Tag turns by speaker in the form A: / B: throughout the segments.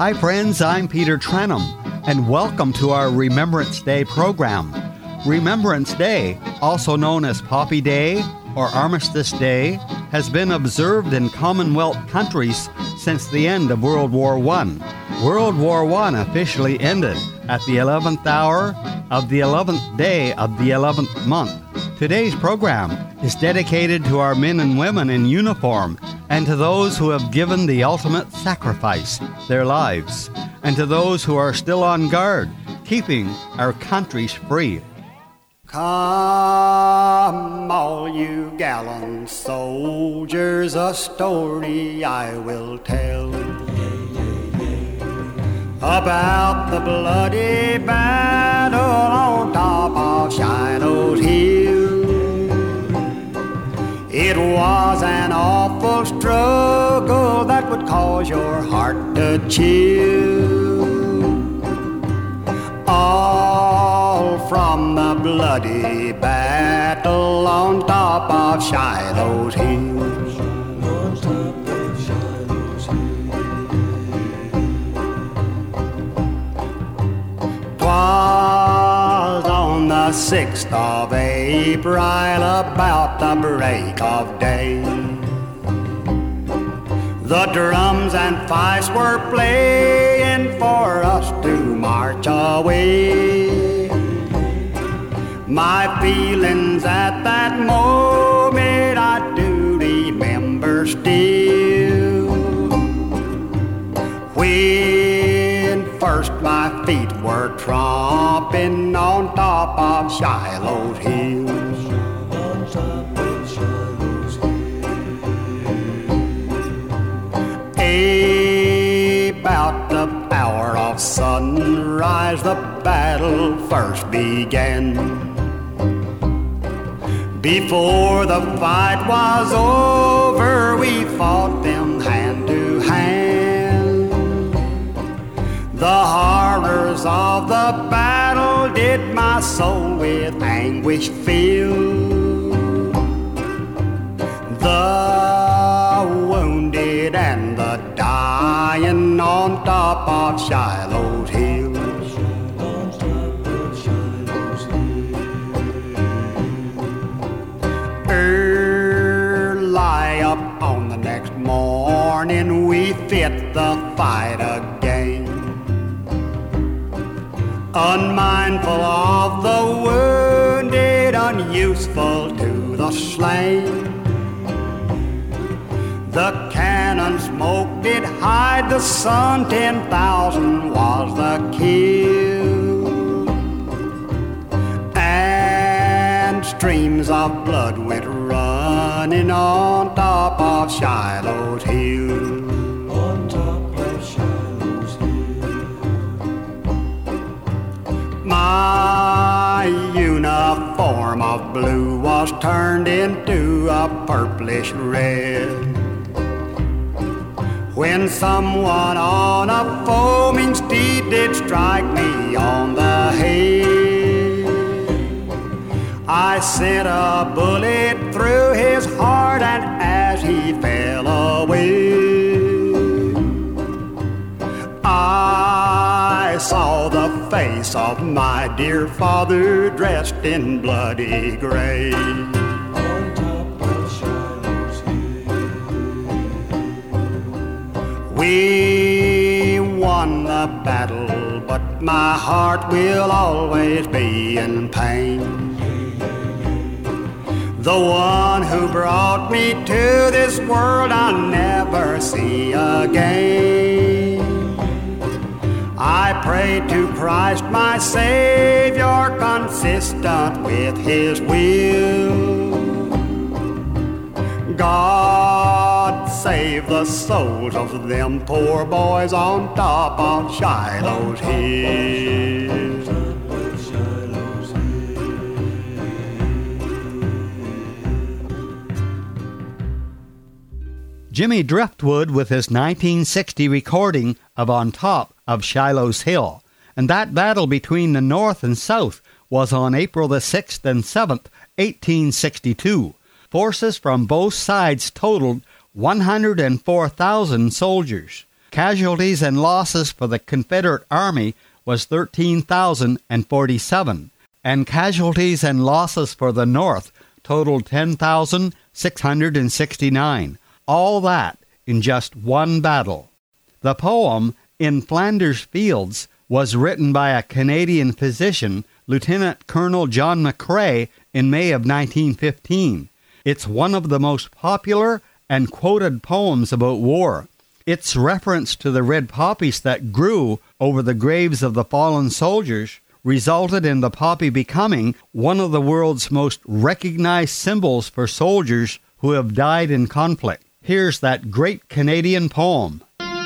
A: Hi friends, I'm Peter Trenum, and welcome to our Remembrance Day program. Remembrance Day, also known as Poppy Day or Armistice Day, has been observed in Commonwealth countries since the end of World War I. World War I officially ended at the 11th hour of the 11th day of the 11th month. Today's program is dedicated to our men and women in uniform and to those who have given the ultimate sacrifice, their lives, and to those who are still on guard, keeping our countries free.
B: Come, all you gallant soldiers, a story I will tell about the bloody battle on top of Shiloh's Hill. It was an awful struggle that would cause your heart to chill. All from the bloody battle on top of Shiloh's Hill. 'Twas on the 6th of April, about the break of day. The drums and fifes were playing for us to march away. My feelings at that moment I do remember still. When first my feet were tromping on top of Shiloh's Hill. About the hour of sunrise, the battle first began. Before the fight was over, we fought them hand to hand. The horrors of the battle did my soul with anguish fill. The wounded and the dying on top of Shiloh's Hill. Early up on the next morning, we fit the fight again. Unmindful of the wounded, unuseful to the slain. The cannon smoke did hide the sun, 10,000 was the kill. And streams of blood went running on top of Shiloh's Hill. On top of Shiloh's Hill. My uniform of blue was turned into a purplish red when someone on a foaming steed did strike me on the head. I sent a bullet through his heart, and as he fell away, I saw the face of my dear father dressed in bloody gray. We won the battle, but my heart will always be in pain. The one who brought me to this world I'll never see again. I pray to Christ my Savior, consistent with His will. God save the souls of them poor boys on top of Shiloh's Hill.
A: Jimmy Driftwood with his 1960 recording of On Top of Shiloh's Hill. And that battle between the North and South was on April the 6th and 7th, 1862. Forces from both sides totaled 104,000 soldiers. casualties and losses for the Confederate Army was 13,047, and casualties and losses for the North totaled 10,669. All that in just one battle. The poem, In Flanders Fields, was written by a Canadian physician, Lieutenant Colonel John McCrae, in May of 1915. It's one of the most popular and quoted poems about war. Its reference to the red poppies that grew over the graves of the fallen soldiers resulted in the poppy becoming one of the world's most recognized symbols for soldiers who have died in conflict. Here's that great Canadian poem.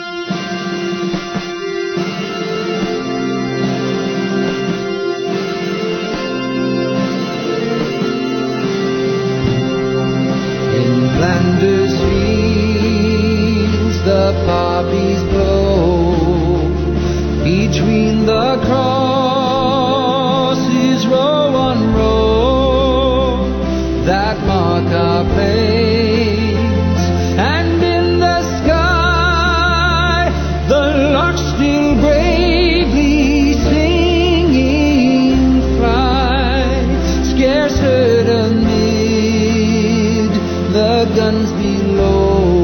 C: In Flanders fields the poppies blow, between the crosses row on row that mark our place, and in the sky the larks still bravely singing fly, scarce heard amid the guns below.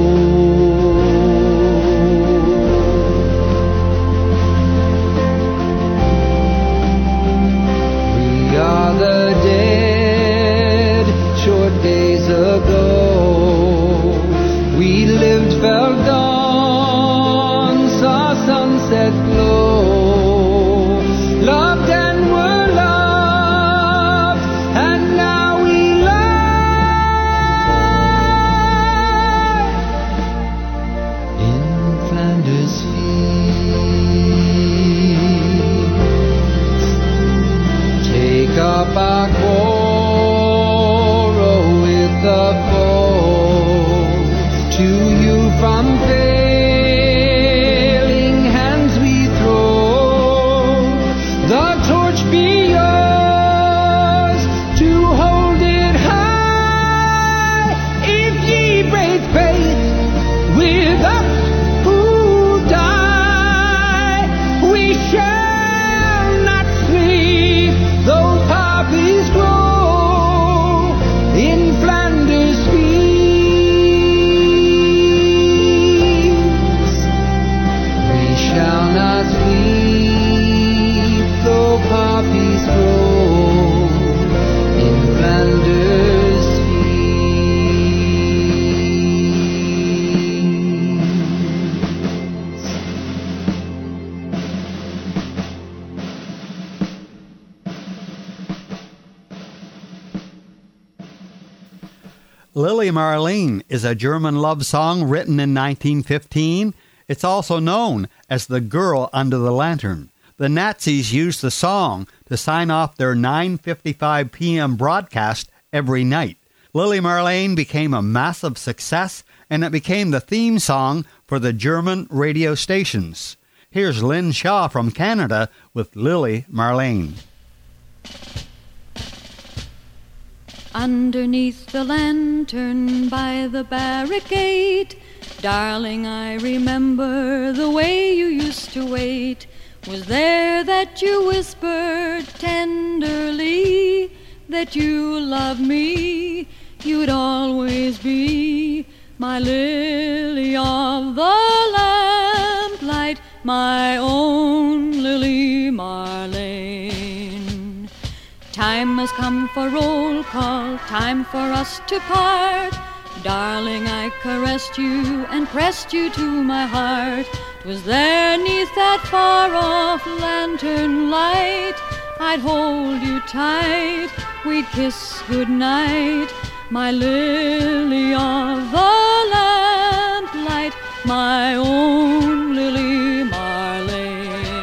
C: We are the dead, short days ago. We lived, felt dawn, saw sunset glow, loved and were loved, and now we lie in Flanders fields. Take up our quarrel with the foe, to you from failing hands we throw. The torch be yours to hold it high, if ye break faith with us who die. We shall not sleep, though poppies grow in Flanders fields. We shall not sleep, though poppies grow in Flanders fields.
A: Lili Marleen is a German love song written in 1915. It's also known as The Girl Under the Lantern. The Nazis used the song to sign off their 9:55 p.m. broadcast every night. Lili Marleen became a massive success, and it became the theme song for the German radio stations. Here's Lynn Shaw from Canada with Lili Marleen.
D: Underneath the lantern by the barricade, darling, I remember the way you used to wait. Was there that you whispered tenderly that you loved me, you'd always be my lily of the lamplight, my own Lili Marleen. Time has come for roll call, time for us to part. Darling, I caressed you and pressed you to my heart. 'Twas there 'neath that far-off lantern light, I'd hold you tight, we'd kiss goodnight, my lily of the lamplight, my own Lili Marleen.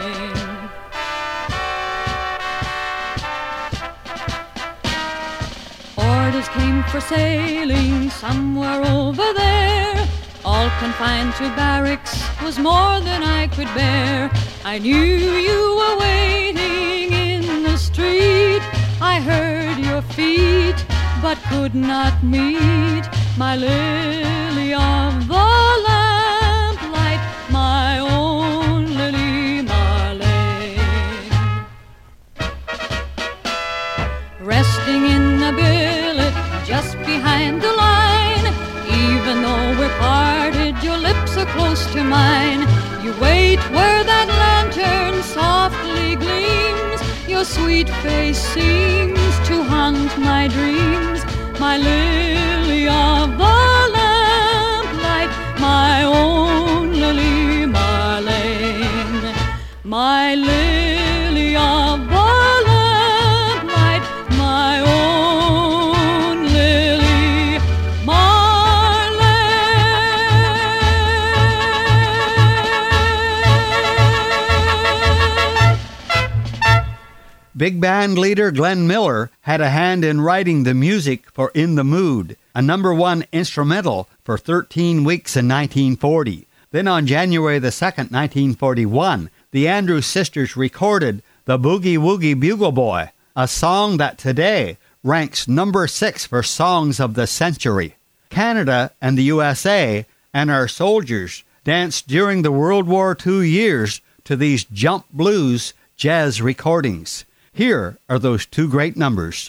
D: Orders came for sailing somewhere over there. All confined to barracks was more than I could bear. I knew you were waiting in the street. I heard your feet, but could not meet my lily of the lamplight, my resting in a billet just behind the line. Even though we're parted, your lips are close to mine. You wait where that lantern softly gleams. Your sweet face seems to haunt my dreams. My lily of the lamplight, my own Lily Marlene. My lily of the lamplight, my own Lily Marlene.
A: Big band leader Glenn Miller had a hand in writing the music for In the Mood, a #1 instrumental for 13 weeks in 1940. Then on January the 2nd, 1941, the Andrews Sisters recorded The Boogie Woogie Bugle Boy, a song that today ranks #6 for songs of the century. Canada and the USA and our soldiers danced during the World War II years to these jump blues jazz recordings. Here are those two great numbers.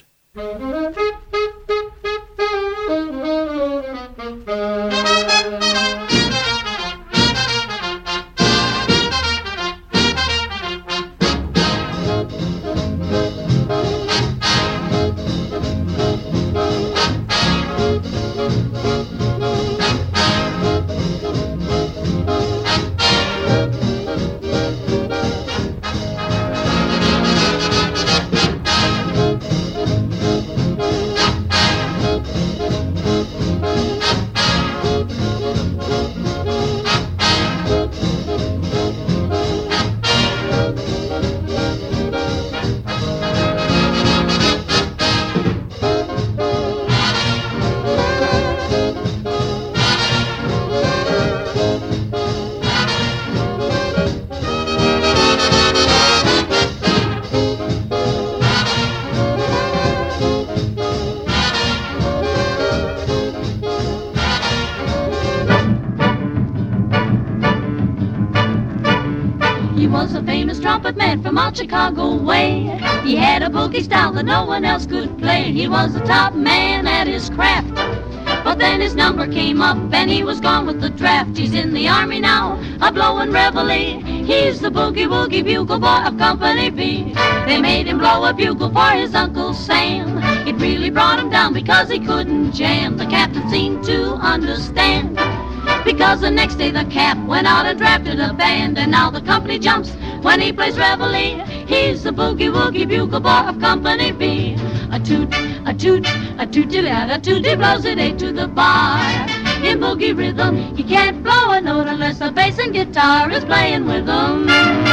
E: From out Chicago way, he had a boogie style that no one else could play. He was the top man at his craft, but then his number came up and he was gone with the draft. He's in the army now, a blowin' reveille. He's the boogie woogie bugle boy of Company B. They made him blow a bugle for his Uncle Sam. It really brought him down because he couldn't jam. The captain seemed to understand, because the next day the cap went out and drafted a band. And now the company jumps when he plays reveille. He's the boogie woogie bugle boy of Company B. A toot, a toot, a tooty-lad, a tooty blows it eight to the bar. In boogie rhythm, he can't blow a note unless the bass and guitar is playing with him.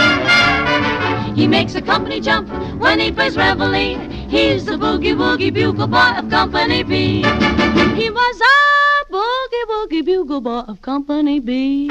E: He makes a company jump when he plays reveille. He's the boogie woogie bugle boy of Company B. He was a boogie woogie bugle boy of Company B.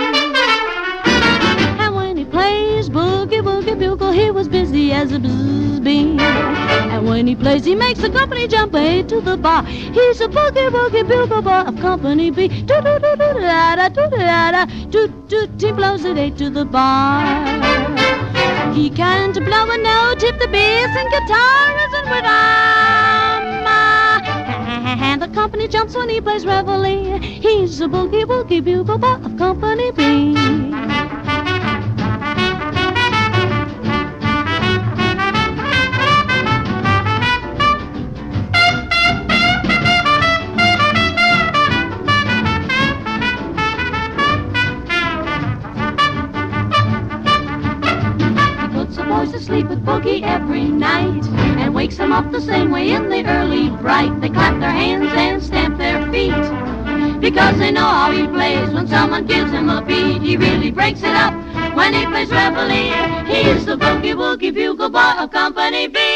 E: And when he plays boogie woogie bugle, he was busy as a bzz bee. And when he plays, he makes the company jump eight to the bar. He's a boogie woogie bugle boy of Company B. Toot toot toot toot da toot da toot toot. He blows it eight to the bar. He can't blow a note if the bass and guitar isn't with him. And the company jumps when he plays reveille. He's a boogie woogie bugle boy of Company B. Sleep with boogie every night and wakes them up the same way in the early bright. They clap their hands and stamp their feet because they know how he plays. When someone gives him a beat, he really breaks it up when he plays reveille. He's the boogie woogie bugle boy of Company B.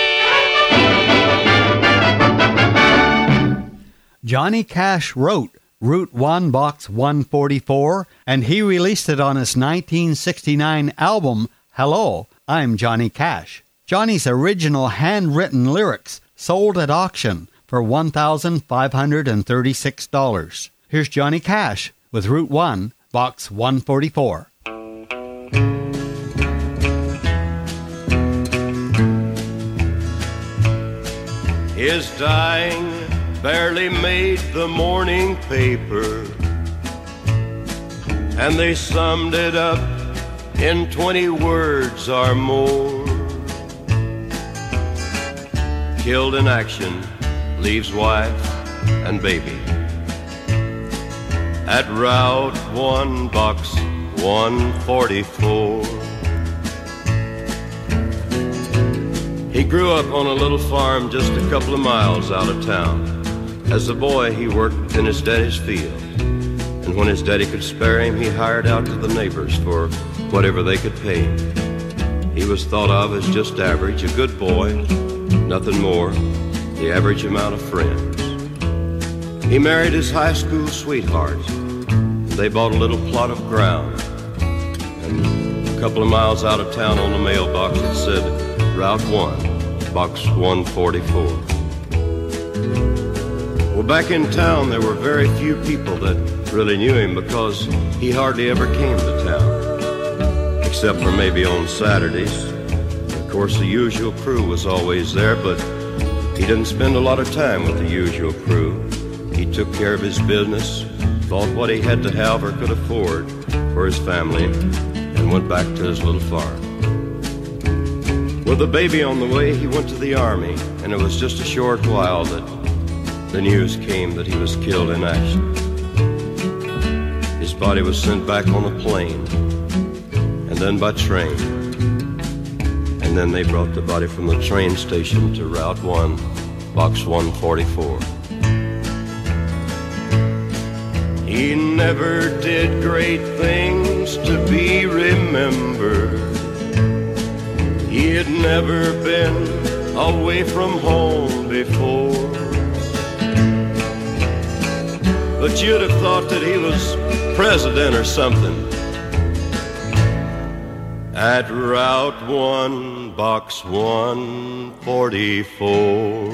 A: Johnny Cash wrote Route 1, Box 144, and he released it on his 1969 album, Hello, I'm Johnny Cash. Johnny's original handwritten lyrics sold at auction for $1,536. Here's Johnny Cash with Route 1, Box 144.
F: His dying barely made the morning paper, and they summed it up in 20 words or more. Killed in action, leaves wife and baby at Route 1, Box 144. He grew up on a little farm just a couple of miles out of town. As a boy, he worked in his daddy's field, and when his daddy could spare him, he hired out to the neighbors for whatever they could pay him. He was thought of as just average, a good boy, nothing more, the average amount of friends. He married his high school sweetheart. They bought a little plot of ground, and a couple of miles out of town on the mailbox it said Route 1, Box 144. Well, back in town there were very few people that really knew him because he hardly ever came to town, except for maybe on Saturdays. Of course, the usual crew was always there, but he didn't spend a lot of time with the usual crew. He took care of his business, bought what he had to have or could afford for his family, and went back to his little farm. With a baby on the way, he went to the Army, and it was just a short while that the news came that he was killed in action. His body was sent back on a plane, and then by train. And then they brought the body from the train station to Route 1, Box 144. He never did great things to be remembered. He had never been away from home before. But you'd have thought that he was president or something. At Route 1, Box 144.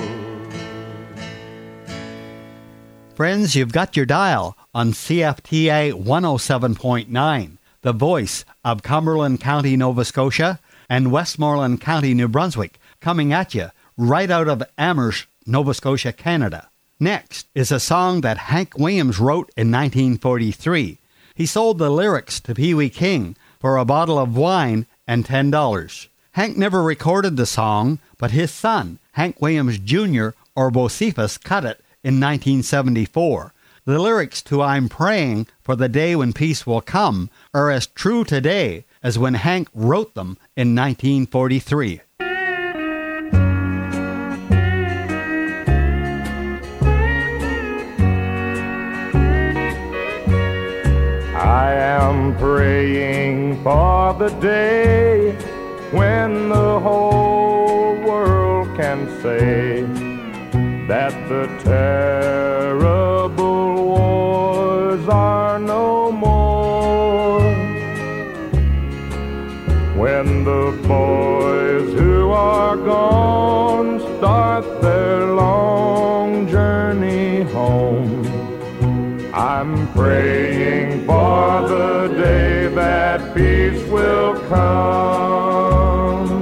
A: Friends, you've got your dial on CFTA 107.9, the voice of Cumberland County, Nova Scotia, and Westmoreland County, New Brunswick, coming at you right out of Amherst, Nova Scotia, Canada. Next is a song that Hank Williams wrote in 1943. He sold the lyrics to Pee Wee King for a bottle of wine and $10. Hank never recorded the song, but his son, Hank Williams Jr., or Bocephus, cut it in 1974. The lyrics to I'm Praying for the Day When Peace Will Come are as true today as when Hank wrote them in 1943.
G: I am praying for the day when the whole world can say that the terrible wars are no more. When the boys who are gone start their long journey home, I'm praying for the day that peace will come.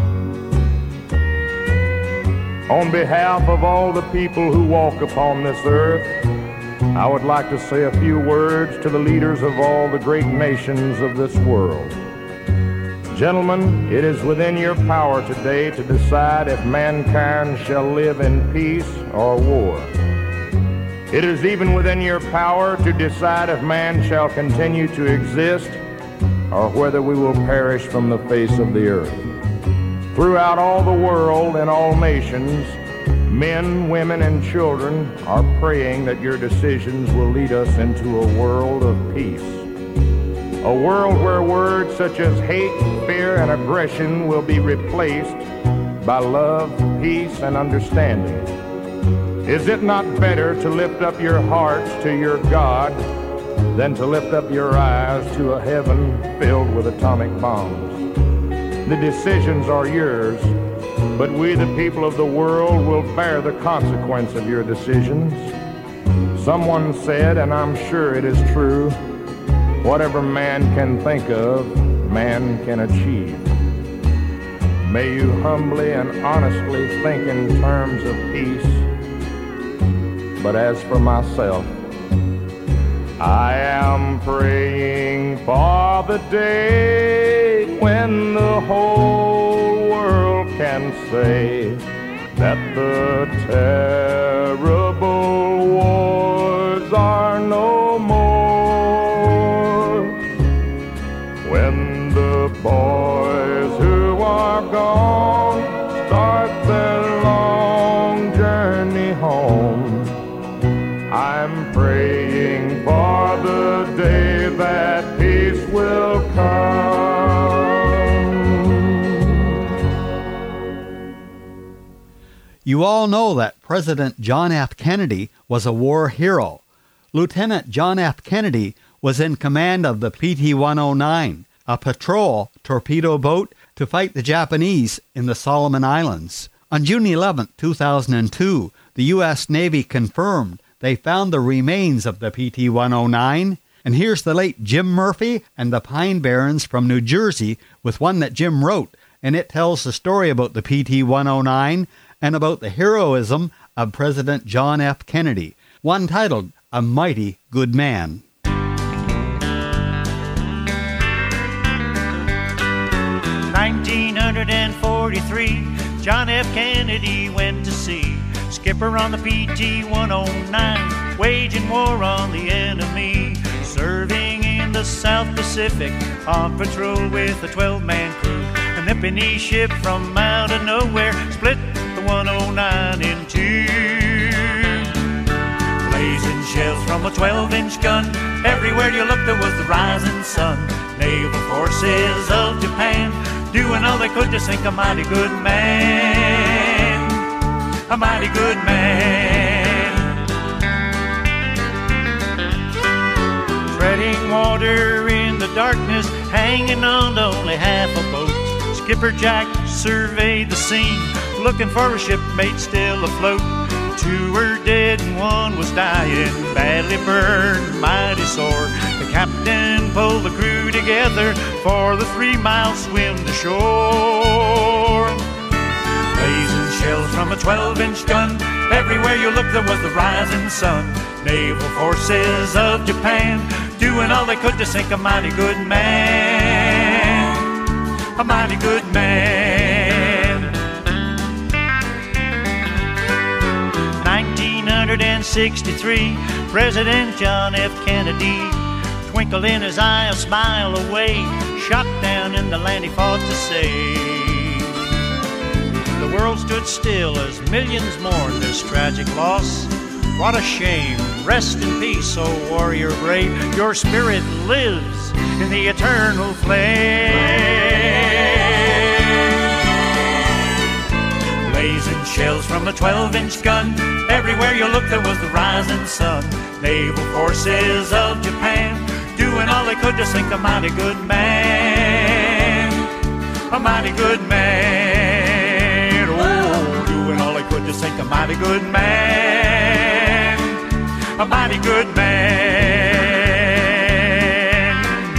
G: On behalf of all the people who walk upon this earth, I would like to say a few words to the leaders of all the great nations of this world. Gentlemen, it is within your power today to decide if mankind shall live in peace or war. It is even within your power to decide if man shall continue to exist or whether we will perish from the face of the earth. Throughout all the world and all nations, men, women, and children are praying that your decisions will lead us into a world of peace. A world where words such as hate, fear, and aggression will be replaced by love, peace, and understanding. Is it not better to lift up your hearts to your God than to lift up your eyes to a heaven filled with atomic bombs? The decisions are yours, but we, the people of the world, will bear the consequence of your decisions. Someone said, and I'm sure it is true, whatever man can think of, man can achieve. May you humbly and honestly think in terms of peace. But as for myself, I am praying for the day when the whole world can say that the terrible wars are no more. When the boys who are gone start their long journey home, I'm praying for the day that peace will come.
A: You all know that President John F. Kennedy was a war hero. Lieutenant John F. Kennedy was in command of the PT-109, a patrol torpedo boat to fight the Japanese in the Solomon Islands. On June 11, 2002, the U.S. Navy confirmed they found the remains of the PT-109. And here's the late Jim Murphy and the Pine Barrens from New Jersey with one that Jim wrote, and it tells the story about the PT-109 and about the heroism of President John F. Kennedy, one titled A Mighty Good Man.
H: 1943, John F. Kennedy went to sea, skipper on the PT-109, waging war on the enemy, serving in the South Pacific, on patrol with a 12-man crew. A Nippon ship from out of nowhere split the 109 in two. Blazing shells from a 12-inch gun, everywhere you looked there was the rising sun. Naval forces of Japan doing all they could to sink a mighty good man, a mighty good man. Treading water in the darkness, hanging on to only half a boat. Skipper Jack surveyed the scene, looking for a shipmate still afloat. Two were dead and one was dying, badly burned, mighty sore. The captain pulled the crew together for the 3-mile swim to shore. Blazing shells from a 12-inch gun, everywhere you looked there was the rising sun. Naval forces of Japan doing all they could to sink a mighty good man, a mighty good man. 1963, President John F. Kennedy, twinkle in his eye, a smile away, shot down in the land he fought to save. The world stood still as millions mourned this tragic loss. What a shame. Rest in peace, O warrior brave. Your spirit lives in the eternal flame. Blazing shells from a 12-inch gun, everywhere you looked there was the rising sun. Naval forces of Japan doing all they could to sink a mighty good man, a mighty good man. Oh, doing all they could to sink a mighty good man, a mighty good man.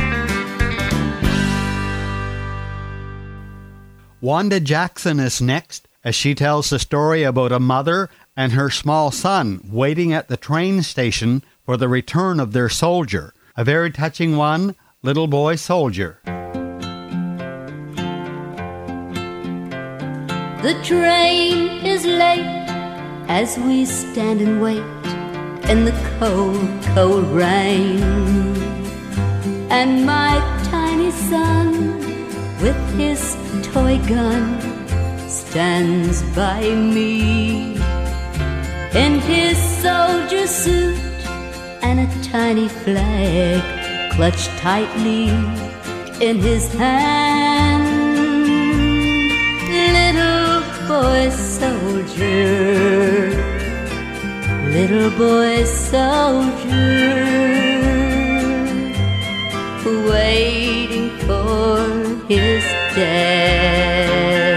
A: Wanda Jackson is next as she tells the story about a mother and her small son waiting at the train station for the return of their soldier. A very touching one, Little Boy Soldier.
I: The train is late as we stand and wait in the cold, cold rain. And my tiny son with his toy gun stands by me in his soldier suit and a tiny flag clutched tightly in his hand. Little boy soldier, little boy soldier, waiting for his dad.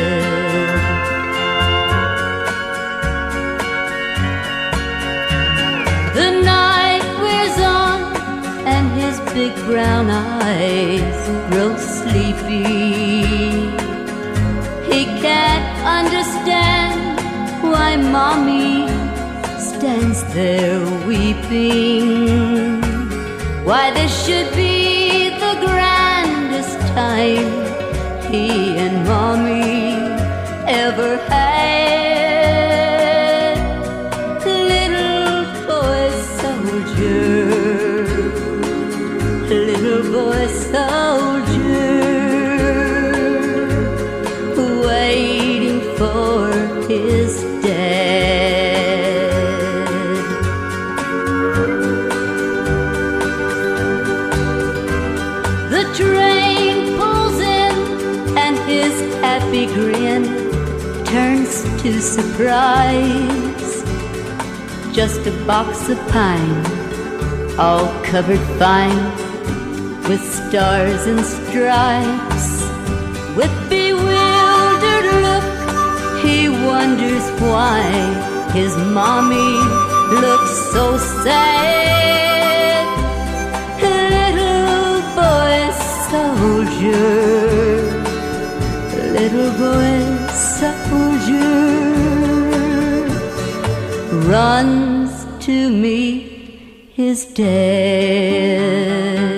I: The night wears on and his big brown eyes grow sleepy. stands there weeping. Why, this should be the grandest time he and Mommy ever had. Little boy soldier, little boy soldier, waiting for his dad. The train pulls in and his happy grin turns to surprise. Just a box of pine, all covered fine with stars and stripes. With bewildered look, he wonders why his Mommy looks so sad. Little boy soldier, little boy soldier, runs to meet his dad.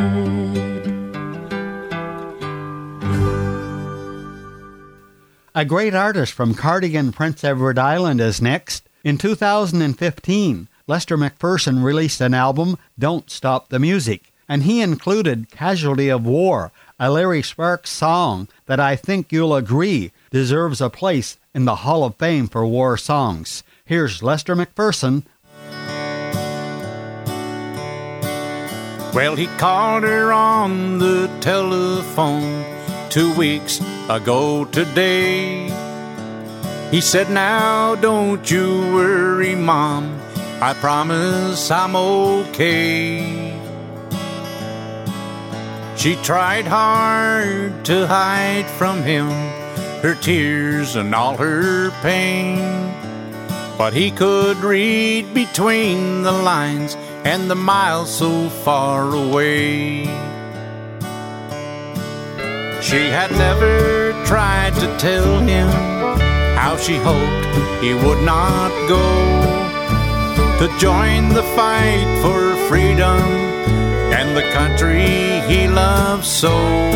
A: A great artist from Cardigan, Prince Edward Island is next. In 2015, Lester McPherson released an album, Don't Stop the Music, and he included Casualty of War, a Larry Sparks song that I think you'll agree deserves a place in the Hall of Fame for war songs. Here's Lester McPherson.
J: Well, he called her on the telephone 2 weeks ago today. He said, now don't you worry, Mom, I promise I'm okay. She tried hard to hide from him her tears and all her pain, but he could read between the lines and the miles so far away. She had never tried to tell him how she hoped he would not go to join the fight for freedom and the country he loved so.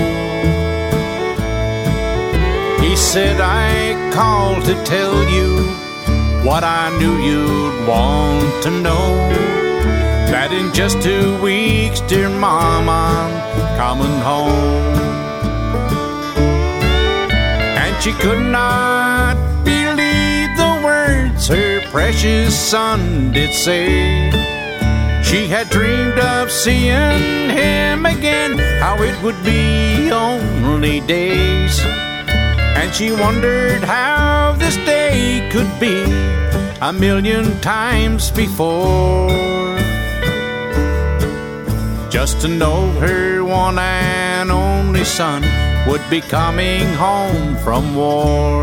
J: He said, I called to tell you what I knew you'd want to know, that in just 2 weeks, dear Mom, I'm coming home. And she could not believe the words her precious son did say. She had dreamed of seeing him again, how it would be only days. And she wondered how this day could be 1,000,000 times before. Just to know her one and only son would be coming home from war.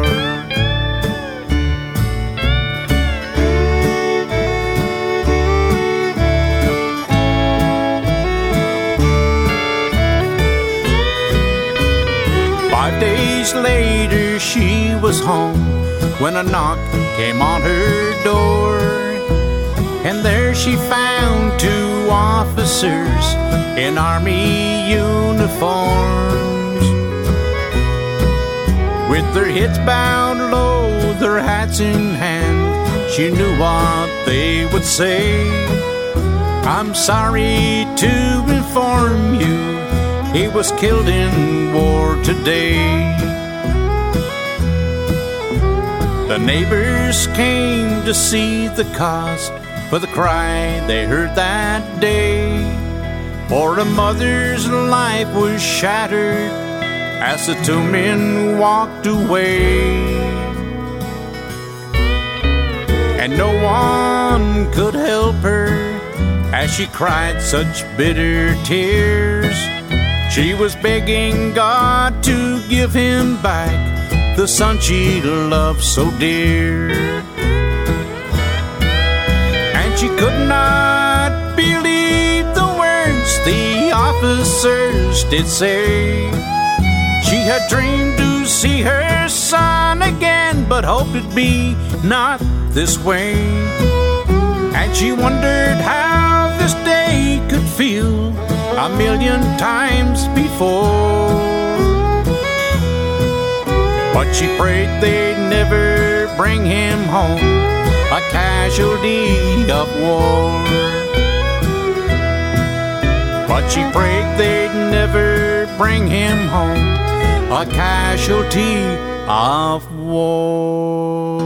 J: Later she was home when a knock came on her door, and there she found 2 officers in army uniforms, with their heads bowed low, their hats in hand. She knew what they would say. I'm sorry to inform you, he was killed in war today. The neighbors came to see the cause for the cry they heard that day, for a mother's life was shattered as the 2 men walked away. And no one could help her as she cried such bitter tears. She was begging God to give him back the son she loved so dear. And she could not believe the words the officers did say. She had dreamed to see her son again, but hoped it'd be not this way. and she wondered how this day could feel a million times before. But she prayed they'd never bring him home, a casualty of war. But she prayed they'd never bring him home, a casualty of war.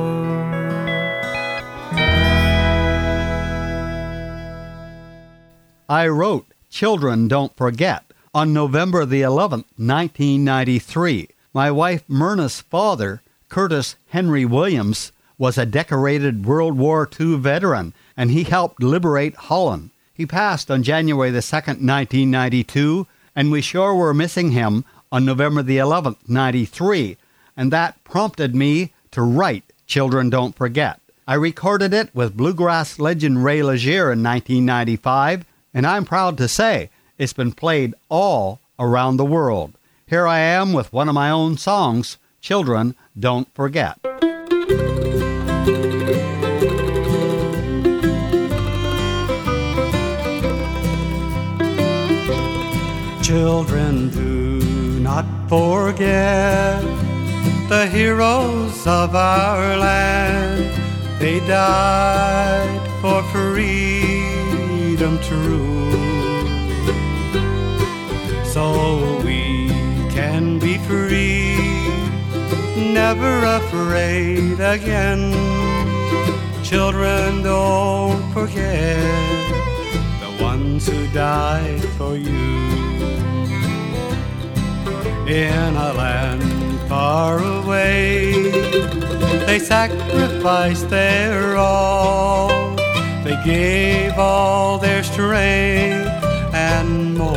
A: I wrote Children Don't Forget on November the 11th, 1993. My wife Myrna's father, Curtis Henry Williams, was a decorated World War II veteran, and he helped liberate Holland. He passed on January the 2nd, 1992, and we sure were missing him on November the 11th, 93, and that prompted me to write Children Don't Forget. I recorded it with bluegrass legend Ray Leger in 1995, and I'm proud to say it's been played all around the world. Here I am with one of my own songs, Children Don't Forget.
B: Children, do not forget the heroes of our land. They died for freedom to rule, so we can be free, never afraid again. Children, don't forget the ones who died for you. In a land far away, they sacrificed their all. They gave all their strength and more.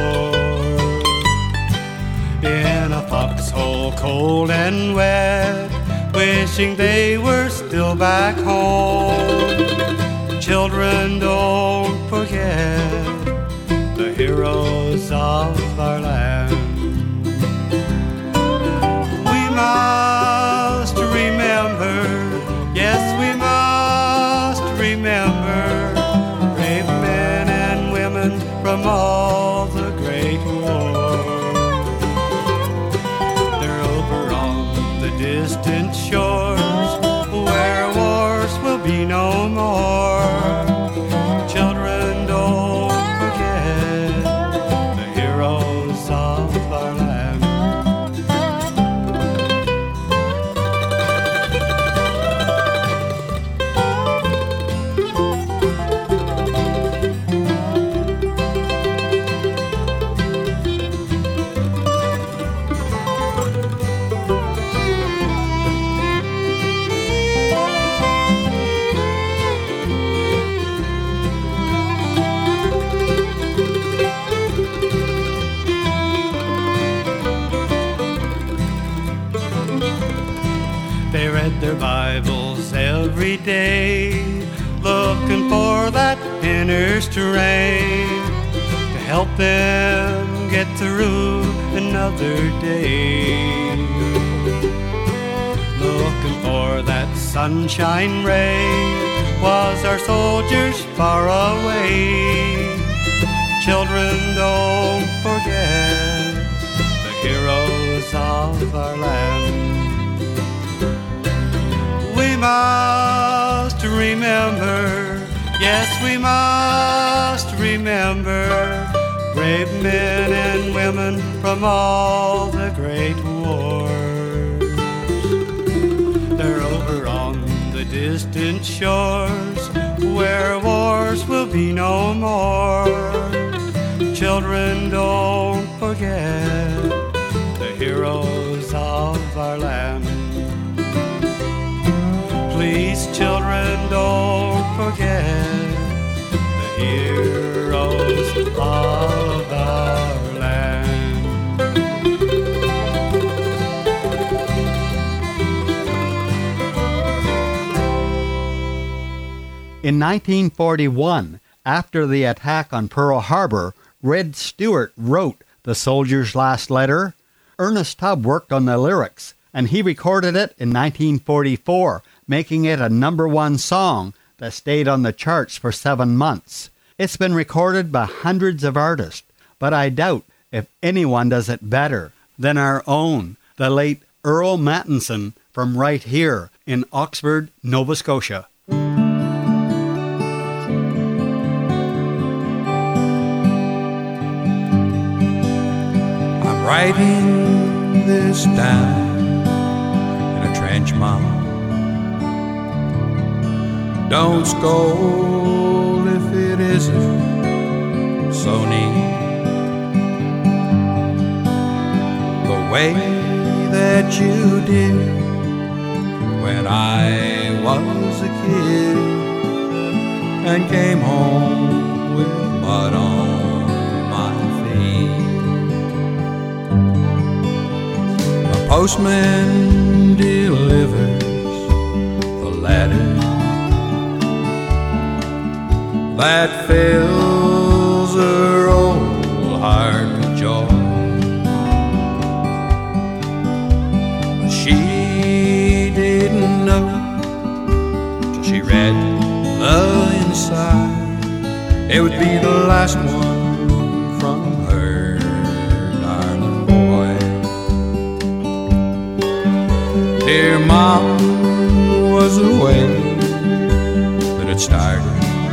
B: In a foxhole cold and wet, wishing they were still back home. Children, don't forget the heroes of our land. We must remember, yes, we must remember brave men and women from all the great wars. They're over on the distant shores where wars will be no more. Children, don't forget the heroes of our land. They read their Bibles every day, looking for that inner strength to help them get through another day. Looking for that sunshine ray, was our soldiers far away. Children, don't forget the heroes of our land. We must remember, yes, we must remember brave men and women from all the great wars. They're over on the distant shores where wars will be no more. Children, don't forget the heroes of our land. Please, children, don't forget the heroes of our land.
A: In 1941, after the attack on Pearl Harbor, Red Stewart wrote The Soldier's Last Letter. Ernest Tubb worked on the lyrics, and he recorded it in 1944, making it a #1 song that stayed on the charts for 7 months. It's been recorded by hundreds of artists, but I doubt if anyone does it better than our own, the late Earl Mattinson from right here in Oxford, Nova Scotia.
J: I'm writing this down in a trench, Mom. Don't scold if it isn't so neat. The way that you did when I was a kid and came home with mud on my feet. The postman delivers the letter that fills her old heart with joy. But she didn't know till she read the inside. It would be the last one from her darling boy. Dear Mom was the way that it started.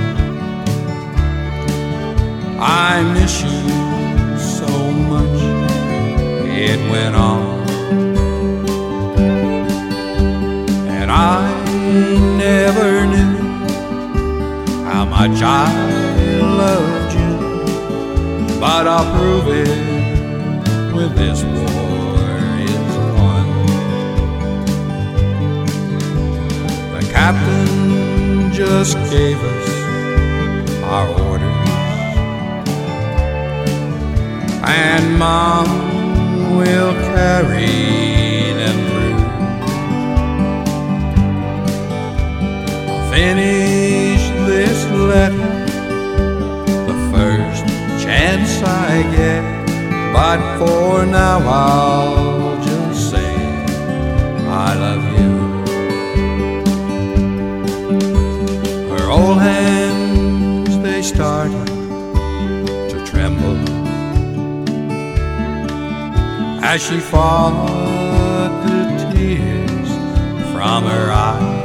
J: I miss you so much, it went on. And I never knew how much I loved you, but I'll prove it when this war is won. The captain just gave us our orders, and Mom will carry them through. I'll finish this letter the first chance I get, but for now I'll just say I love you. Her old hands, they started to tremble as she fought the tears from her eyes.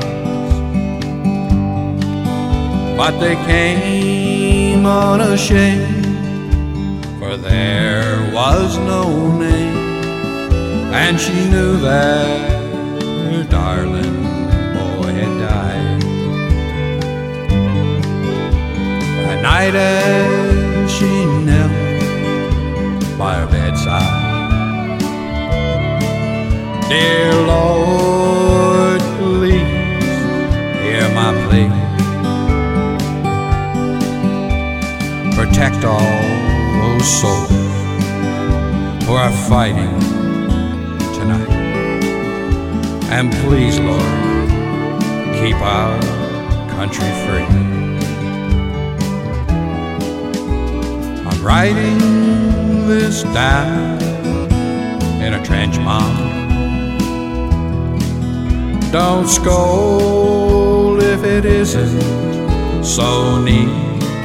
J: But they came unashamed, for there was no name, and she knew that her darling boy had died. That night as she knelt by her bedside, dear Lord, please hear my plea. Protect all those souls who are fighting tonight. And please, Lord, keep our country free. I'm writing this down in a trench, Mom. Don't scold if it isn't so neat.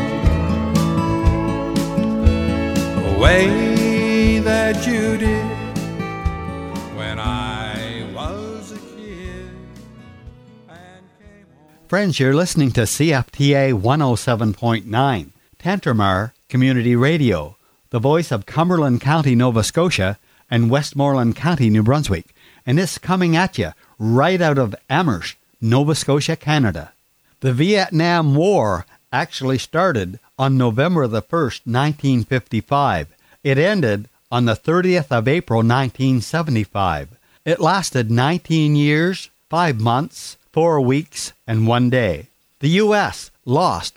J: The way that you did when I was a kid and came home.
A: Friends, you're listening to CFTA 107.9, Tantramar Community Radio, the voice of Cumberland County, Nova Scotia, and Westmoreland County, New Brunswick, and it's coming at you right out of Amherst, Nova Scotia, Canada. The Vietnam War actually started on November the 1st, 1955. It ended on the 30th of April, 1975. It lasted 19 years, 5 months, 4 weeks, and 1 day. The U.S. lost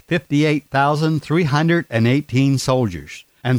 A: 58,318 soldiers, and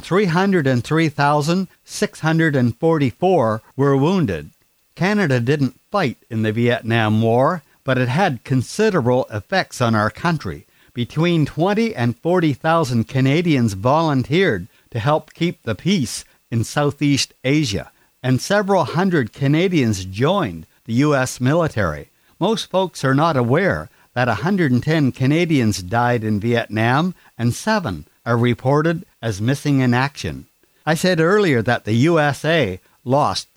A: 303,644 were wounded. Canada didn't fight in the Vietnam War, but it had considerable effects on our country. Between 20 and 40,000 Canadians volunteered to help keep the peace in Southeast Asia, and several hundred Canadians joined the U.S. military. Most folks are not aware that 110 Canadians died in Vietnam and 7 are reported as missing in action. I said earlier that the USA lost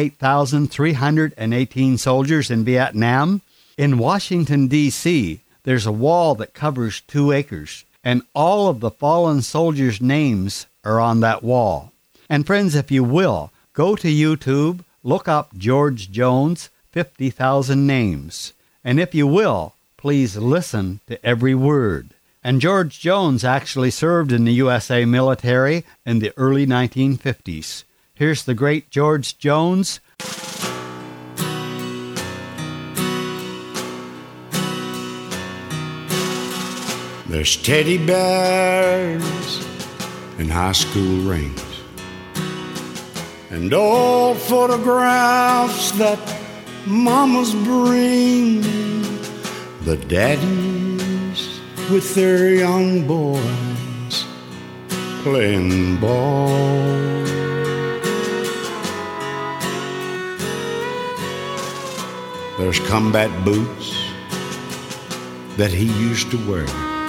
A: 58,318 soldiers in Vietnam. In Washington, D.C., there's a wall that covers 2 acres, and all of the fallen soldiers' names are on that wall. And friends, if you will, go to YouTube, look up George Jones, 50,000 Names. And if you will, please listen to every word. And George Jones actually served in the USA military in the early 1950s. Here's the great George Jones.
K: There's teddy bears and high school rings and old photographs that mamas bring. The daddies with their young boys playing ball. There's combat boots that he used to wear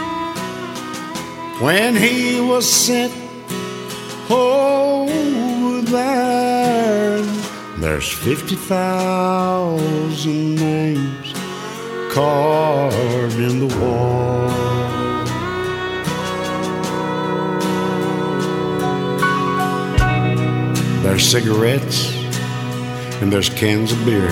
K: when he was sent over there. There's 50,000 names carved in the wall. There's cigarettes and there's cans of beer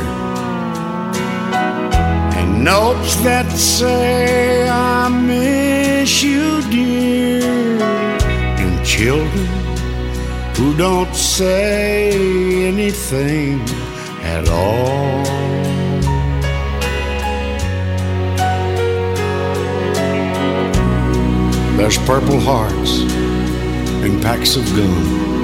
K: and notes that say I miss you, dear, and children who don't say anything at all. There's Purple Hearts and packs of gum,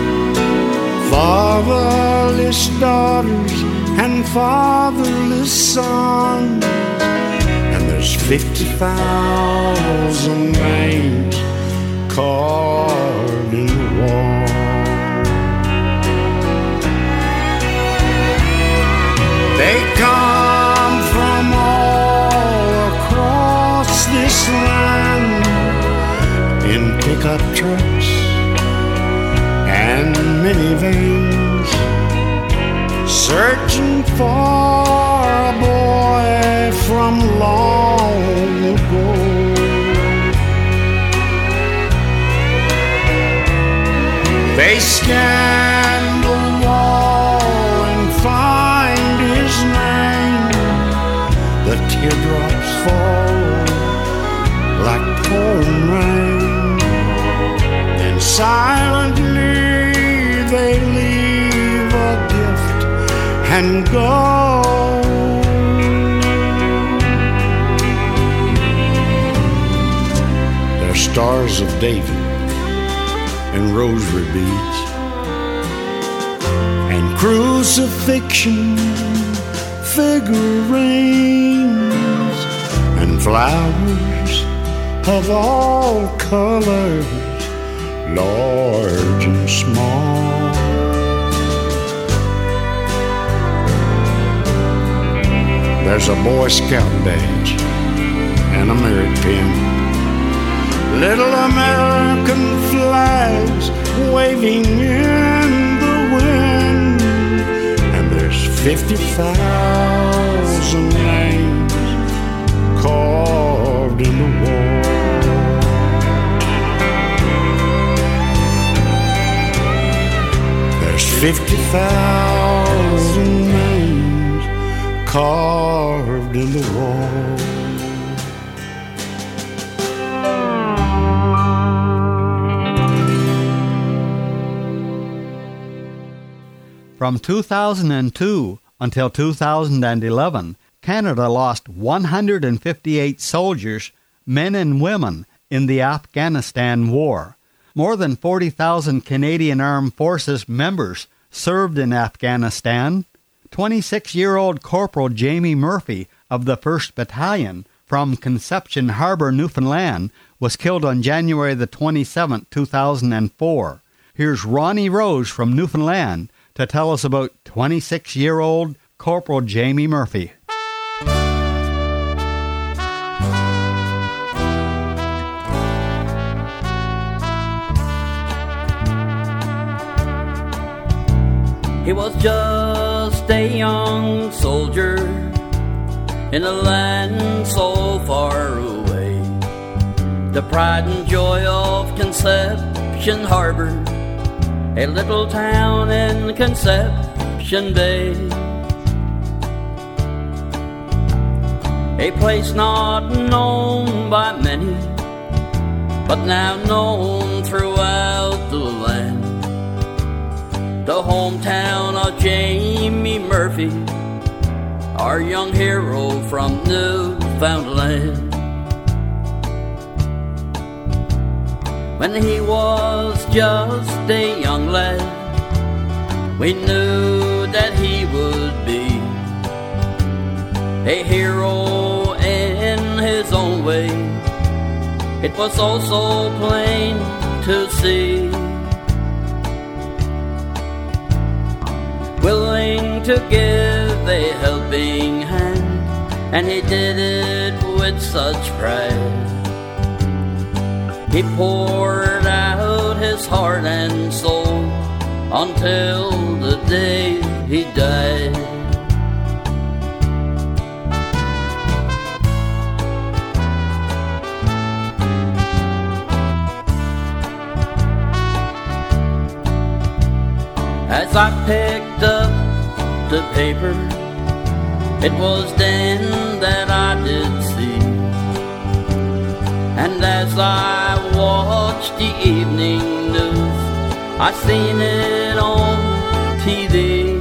K: fatherless daughters and fatherless sons, and there's 50,000 names carved in the wall. They come from all across this land in pickup trucks and minivans, searching for a boy from long ago. They scan the wall and find his name. The teardrops fall like pouring rain. Then silently they leave a gift and go. They're stars of David and rosary beads and crucifixion figurines and flowers of all colors, large and small. There's a Boy Scout badge and a merit pin, little American flags waving in the wind, and there's 50,000 names carved in the wall. There's 50,000 names carved in the wall.
A: From 2002 until 2011, Canada lost 158 soldiers, men and women, in the Afghanistan War. More than 40,000 Canadian Armed Forces members served in Afghanistan. 26-year-old Corporal Jamie Murphy of the 1st Battalion from Conception Harbor, Newfoundland, was killed on January the 27th, 2004. Here's Ronnie Rose from Newfoundland to tell us about 26-year-old Corporal Jamie Murphy.
L: He was just a young soldier in a land so far away. The pride and joy of Conception Harbor, a little town in Conception Bay. A place not known by many, but now known throughout the land. The hometown of Jamie Murphy, our young hero from Newfoundland. When he was just a young lad, we knew that he would be a hero in his own way. It was also plain to see. Willing to give a helping hand, and he did it with such pride. He poured out his heart and soul until the day he died. As I picked up the paper, it was then that I did see. And as I watched the evening news, I seen it on TV.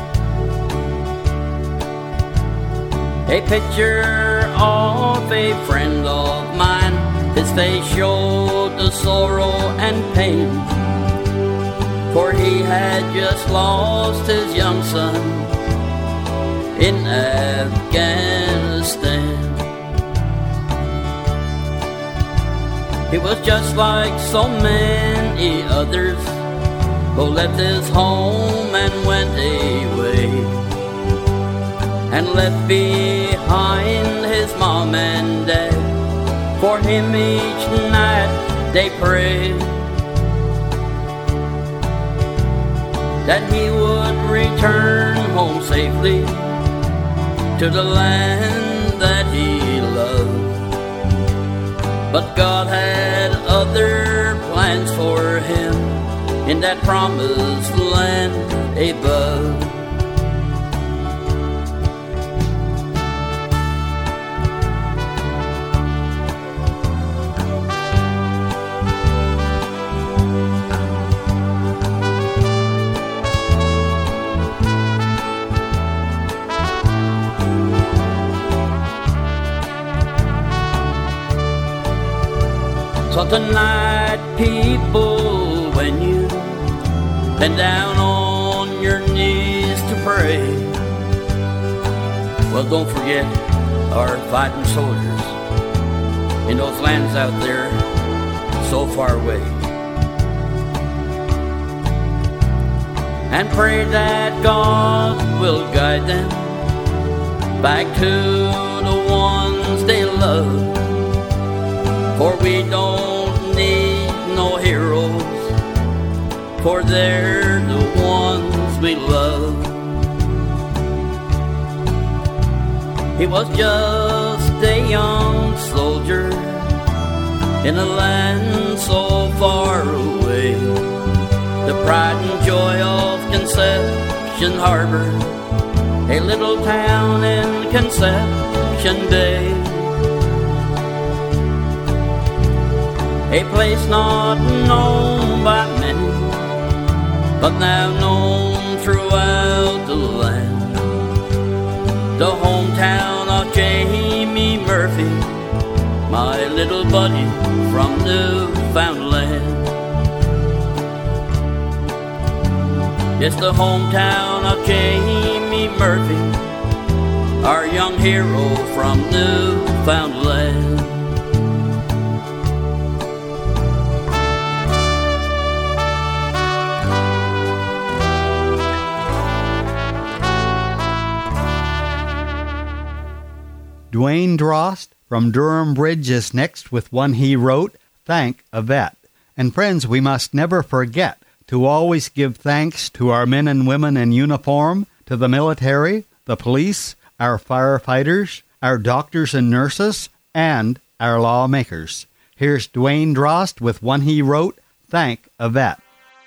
L: A picture of a friend of mine, his face showed the sorrow and pain, for he had just lost his young son in Afghanistan. He was just like so many others who left his home and went away, and left behind his mom and dad. For him each night they prayed that he would return home safely to the land that he loved. But God had other plans for him in that promised land above. So tonight, people, when you bend down on your knees to pray, well, don't forget our fighting soldiers in those lands out there so far away. And pray that God will guide them back to the ones they love. For we don't need no heroes, for they're the ones we love. He was just a young soldier in a land so far away. The pride and joy of Conception Harbor, a little town in Conception Bay. A place not known by many, but now known throughout the land. The hometown of Jamie Murphy, my little buddy from Newfoundland. Yes, the hometown of Jamie Murphy, our young hero from Newfoundland.
A: Dwayne Drost from Durham Bridge is next with one he wrote, Thank a Vet. And friends, we must never forget to always give thanks to our men and women in uniform, to the military, the police, our firefighters, our doctors and nurses, and our lawmakers. Here's Dwayne Drost with one he wrote, Thank a Vet.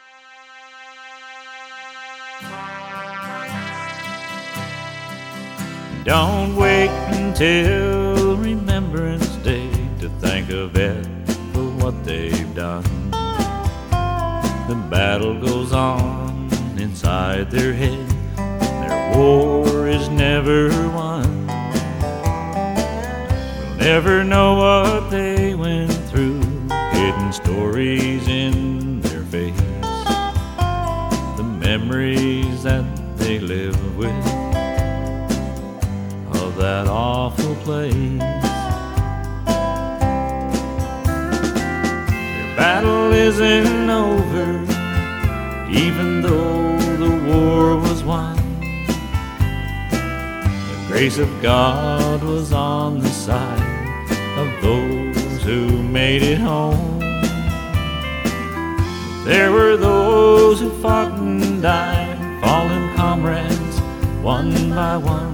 H: Don't wait until Remembrance Day to thank a vet for what they've done. The battle goes on inside their head. Their war is never won. We'll never know what they went through, hidden stories in their face, the memories that they live with of that awful place. Their battle isn't over, even though the war was won. The grace of God was on the side of those who made it home. There were those who fought and died, fallen comrades one by one.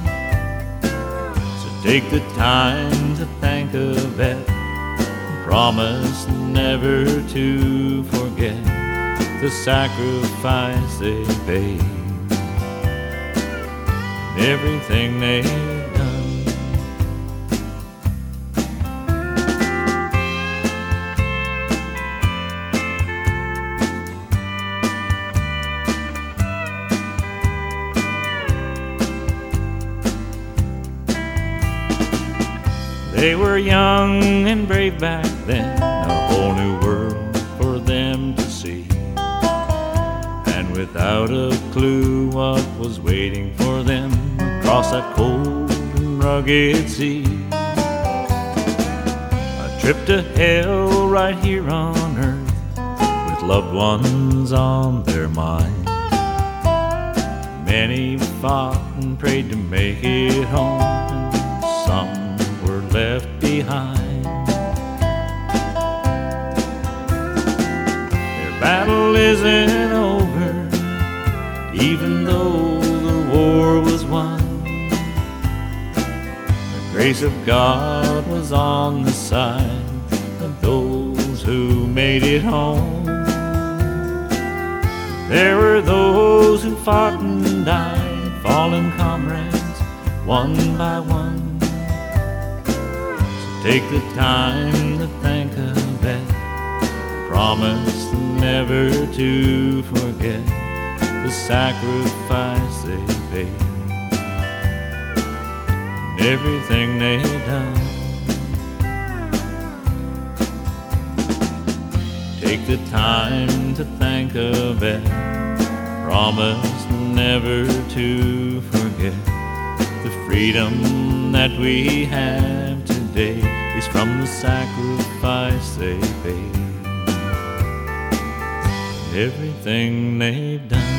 H: So take the time to thank a vet, promise never to forget the sacrifice they paid, everything they've done. They were young and brave back then, a whole new world for them to see. And without a clue what was waiting for them across that cold and rugged sea, a trip to hell right here on earth with loved ones on their mind. Many fought and prayed to make it home, and some were left behind. Their battle isn't over, even though the war was won. The grace of God was on the side of those who made it home. There were those who fought and died, fallen comrades one by one. Take the time to thank a vet, promise never to forget the sacrifice they paid, and everything they've done. Take the time to thank a vet, promise never to forget the freedom that we have today is from the sacrifice they paid, everything they've done.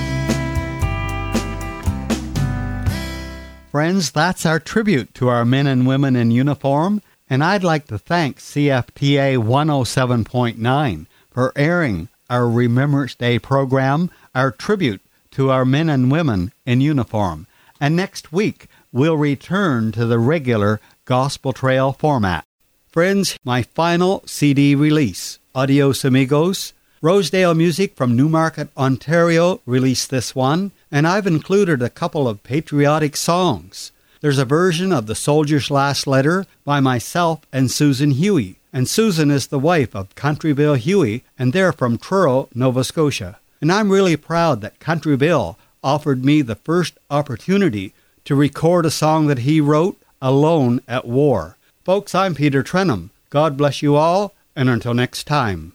A: Friends, that's our tribute to our men and women in uniform, and I'd like to thank CFTA 107.9 for airing our Remembrance Day program, our tribute to our men and women in uniform. And next week, we'll return to the regular Gospel Trail format. Friends, my final CD release, Adios Amigos. Rosedale Music from Newmarket, Ontario released this one, and I've included a couple of patriotic songs. There's a version of The Soldier's Last Letter by myself and Susan Huey, and Susan is the wife of Country Bill Huey, and they're from Truro, Nova Scotia. And I'm really proud that Country Bill offered me the first opportunity to record a song that he wrote, Alone at War. Folks, I'm Peter Trenum. God bless you all, and until next time.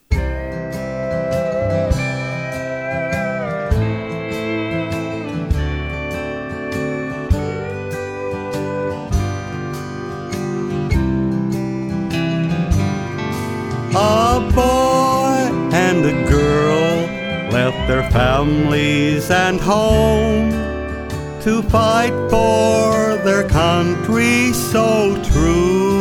A: A boy and a girl left their families and home to fight for their country so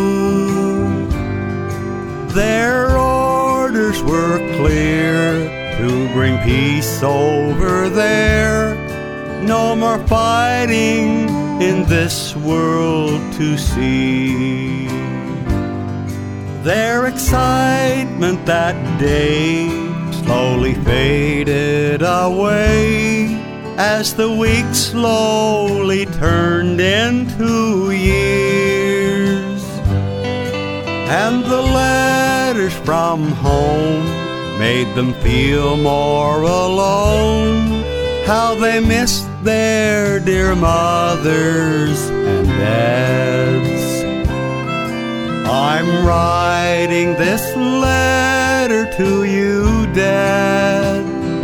A: true. Their orders were clear to bring peace over there. No more fighting in this world to see. Their excitement that day slowly faded away as the weeks slowly turned into years. And the letters from home made them feel more alone, how they missed their dear mothers and dads. I'm writing this letter to you, Dad,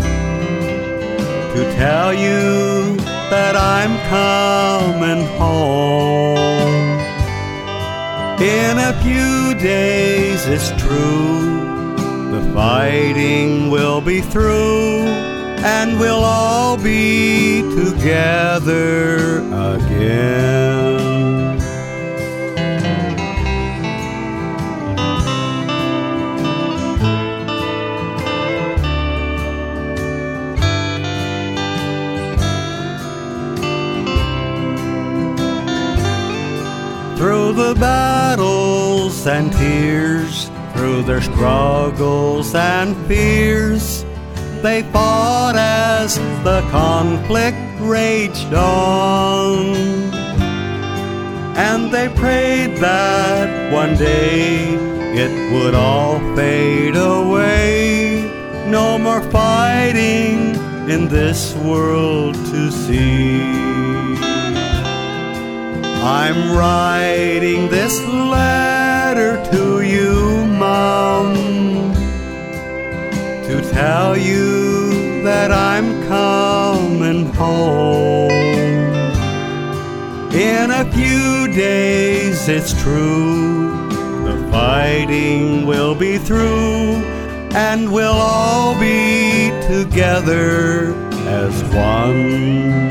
A: to tell you that I'm coming home. In a few days, it's true, the fighting will be through, and we'll all be together again. Through the battles and tears, through their struggles and fears, they fought as the conflict raged on. And they prayed that one day it would all fade away. No more fighting in this world to see. I'm writing this letter to you, Mom, to tell you that I'm coming home. In a few days, it's true, the fighting will be through, and we'll all be together as one.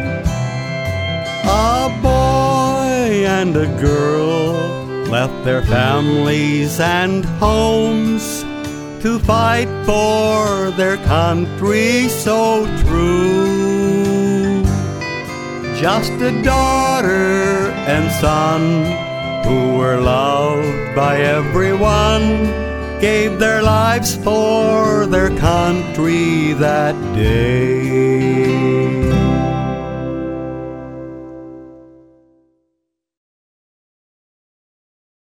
A: A boy and a girl left their families and homes to fight for their country so true. Just a daughter and son who were loved by everyone, gave their lives for their country that day.